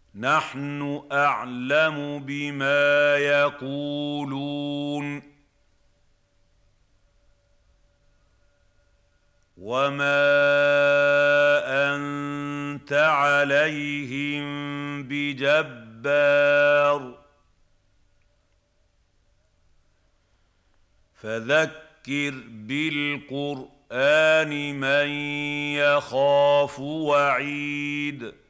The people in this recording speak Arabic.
نحن أعلم بما يقولون وما أنت عليهم بجبار فذكر بالقرآن من يخاف وعيد